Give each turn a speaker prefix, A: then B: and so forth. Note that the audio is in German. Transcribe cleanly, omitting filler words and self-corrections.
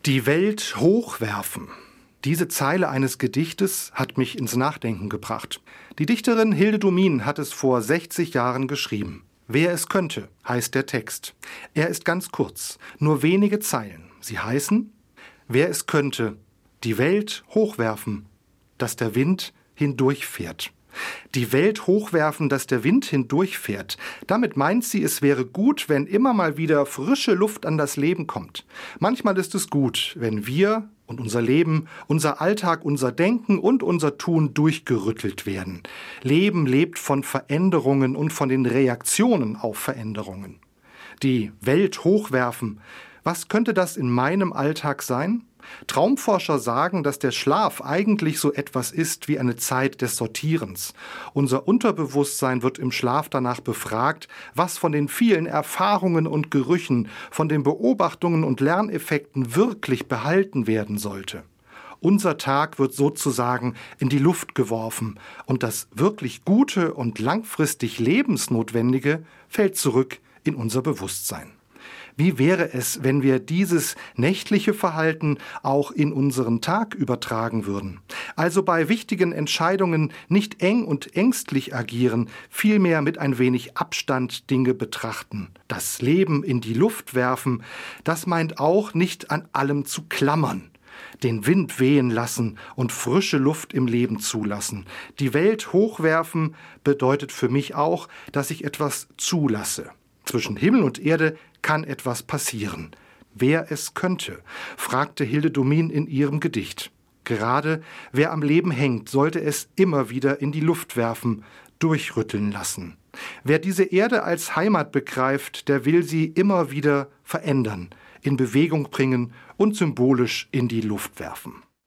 A: Die Welt hochwerfen. Diese Zeile eines Gedichtes hat mich ins Nachdenken gebracht. Die Dichterin Hilde Domin hat es vor 60 Jahren geschrieben. Wer es könnte, heißt der Text. Er ist ganz kurz, nur wenige Zeilen. Sie heißen: Wer es könnte, die Welt hochwerfen, dass der Wind hindurchfährt. Die Welt hochwerfen, dass der Wind hindurchfährt. Damit meint sie, es wäre gut, wenn immer mal wieder frische Luft an das Leben kommt. Manchmal ist es gut, wenn wir und unser Leben, unser Alltag, unser Denken und unser Tun durchgerüttelt werden. Leben lebt von Veränderungen und von den Reaktionen auf Veränderungen. Die Welt hochwerfen. Was könnte das in meinem Alltag sein? Traumforscher sagen, dass der Schlaf eigentlich so etwas ist wie eine Zeit des Sortierens. Unser Unterbewusstsein wird im Schlaf danach befragt, was von den vielen Erfahrungen und Gerüchen, von den Beobachtungen und Lerneffekten wirklich behalten werden sollte. Unser Tag wird sozusagen in die Luft geworfen und das wirklich Gute und langfristig Lebensnotwendige fällt zurück in unser Bewusstsein. Wie wäre es, wenn wir dieses nächtliche Verhalten auch in unseren Tag übertragen würden? Also bei wichtigen Entscheidungen nicht eng und ängstlich agieren, vielmehr mit ein wenig Abstand Dinge betrachten. Das Leben in die Luft werfen, das meint auch nicht an allem zu klammern. Den Wind wehen lassen und frische Luft im Leben zulassen. Die Welt hochwerfen bedeutet für mich auch, dass ich etwas zulasse. Zwischen Himmel und Erde kann etwas passieren. Wer es könnte, fragte Hilde Domin in ihrem Gedicht. Gerade wer am Leben hängt, sollte es immer wieder in die Luft werfen, durchrütteln lassen. Wer diese Erde als Heimat begreift, der will sie immer wieder verändern, in Bewegung bringen und symbolisch in die Luft werfen.